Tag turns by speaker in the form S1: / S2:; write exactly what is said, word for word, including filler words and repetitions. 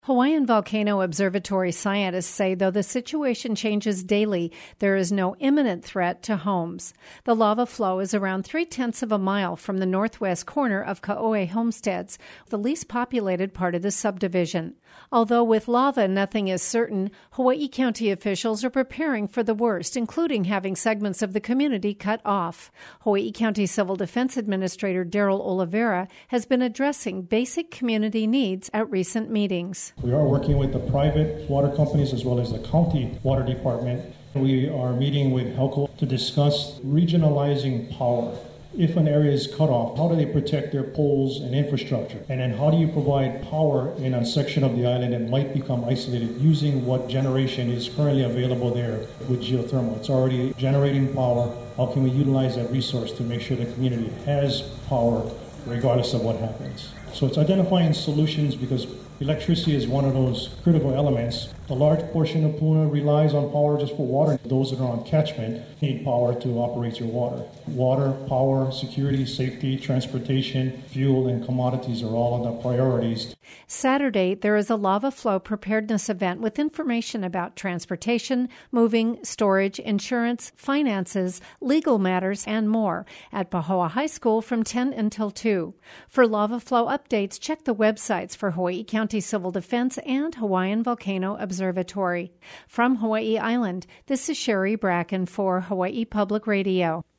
S1: Hawaiian Volcano Observatory scientists say though the situation changes daily, there is no imminent threat to homes. The lava flow is around three-tenths of a mile from the northwest corner of Kaoe Homesteads, the least populated part of the subdivision. Although with lava nothing is certain, Hawaii County officials are preparing for the worst, including having segments of the community cut off. Hawaii County Civil Defense Administrator Daryl Oliveira has been addressing basic community needs at recent meetings.
S2: We are working with the private water companies as well as the county water department. We are meeting with HELCO to discuss regionalizing power. If an area is cut off, how do they protect their poles and infrastructure? And then how do you provide power in a section of the island that might become isolated using what generation is currently available there with geothermal? It's already generating power. How can we utilize that resource to make sure the community has power regardless of what happens? So it's identifying solutions because electricity is one of those critical elements. A large portion of Puna relies on power just for water. Those that are on catchment need power to operate your water. Water, power, security, safety, transportation, fuel, and commodities are all of the priorities.
S1: Saturday, there is a lava flow preparedness event with information about transportation, moving, storage, insurance, finances, legal matters, and more at Pahoa High School from ten until two. For lava flow updates, check the websites for Hawaii County Civil Defense and Hawaiian Volcano Observatory. From Hawaii Island, this is Sherry Bracken for Hawaii Public Radio.